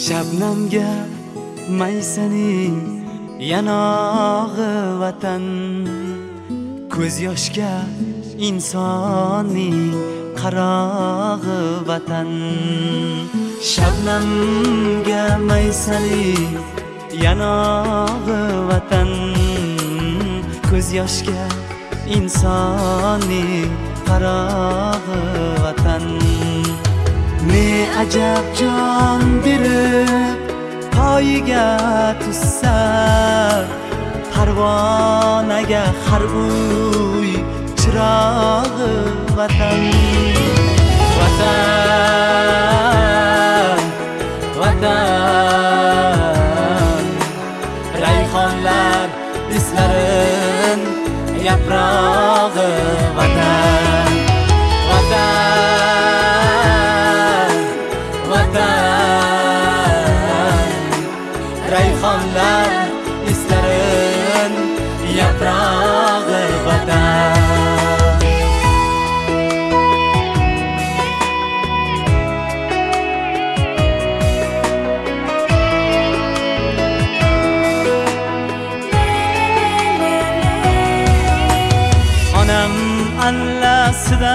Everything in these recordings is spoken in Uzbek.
Shabnamga maysaning yanog'i vatan, ko'z yoshga insonning qarog'i vatan. Shabnamga maysaning yanog'i vatan, ko'z yoshga insonning qarog'i vatan. Ne ajab jon berib poyiga tussa, parvonaga har uy chirog'i vatan. Vatan, vatan, rayhonlar islarin yaprog'i vatan. Vatan, vatan, rayhonlar islarin yaprog'i vatan. Onam allasida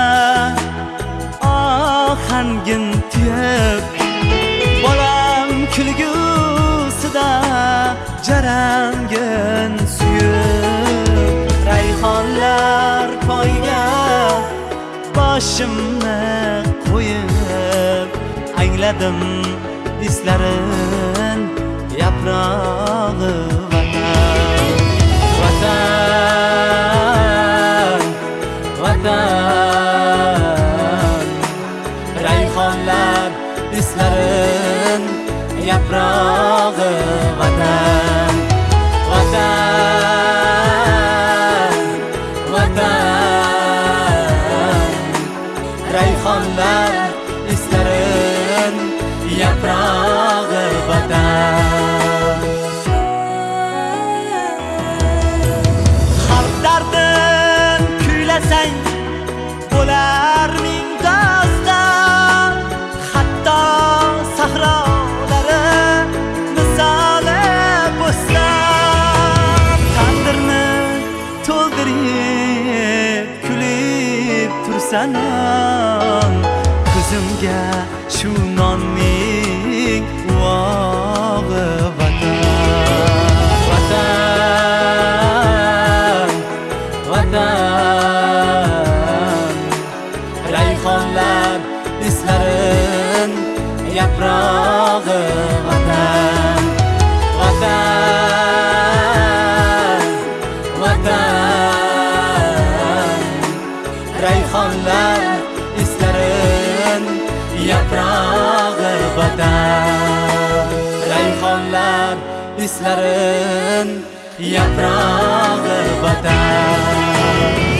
ohangin tuyib, bolam kulgusida jarangin suyib, rayhonlar poyga boshimni qo'yib, angladim islarin yaprog'i vatan. Vatan, vatan, rayhonlar islarin yaprog'i vatan. Vatan, vatan, rayhonlar islarin yaprog'i vatan. Xalq dardin kuylasang bo'lar ming doston, hatto sahrolari misoli bo'ston. Tandirni to'ldirib kulib tursan, ko'zimga shu nonning uvog'i vatan. Vatan, vatan, rayhonlar islarin yaprog'i vatan. Vatan, vatan, rayhonlar islarin yaprog'i vatan. Rayhonlar islarin yaprog'i vatan.